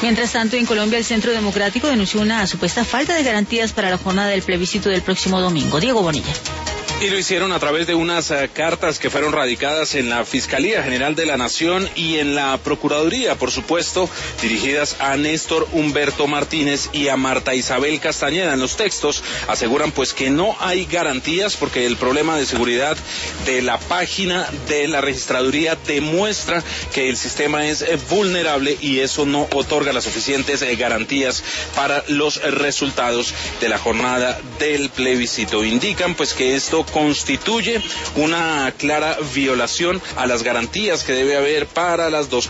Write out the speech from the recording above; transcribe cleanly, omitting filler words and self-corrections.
Mientras tanto, en Colombia el Centro Democrático denunció una supuesta falta de garantías para la jornada del plebiscito del próximo domingo. Diego Bonilla. Y lo hicieron a través de unas cartas que fueron radicadas en la Fiscalía General de la Nación y en la Procuraduría, por supuesto, dirigidas a Néstor Humberto Martínez y a Marta Isabel Castañeda. En los textos aseguran pues que no hay garantías porque el problema de seguridad de la página de la registraduría demuestra que el sistema es vulnerable y eso no otorga las suficientes garantías para los resultados de la jornada del plebiscito. Indican pues que esto constituye una clara violación a las garantías que debe haber para las dos